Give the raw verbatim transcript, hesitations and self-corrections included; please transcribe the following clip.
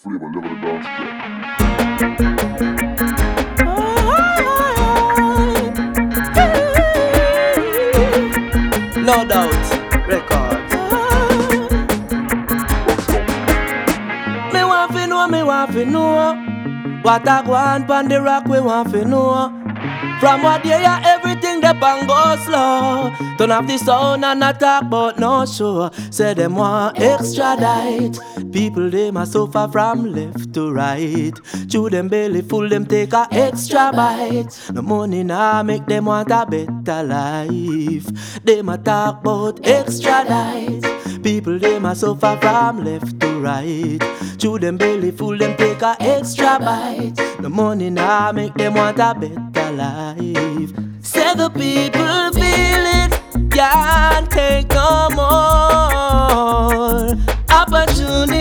Flavor, level the dance track. No doubt, records. Me want to know, me want to know what I go on pon the rock. We want to know from what day ya everything dey pan go slow. Turn off the sound and not talk about no show. Say them want extradite. People them a suffer from left to right. Chew them belly full, them take a extra bite. No money nah make them want a better life. Them a talk about extradite. People them a suffer from left to right. Chew them belly full, them take a extra bite. No money nah make them want a better life. Say the people feel it, can't take no more. Opportunity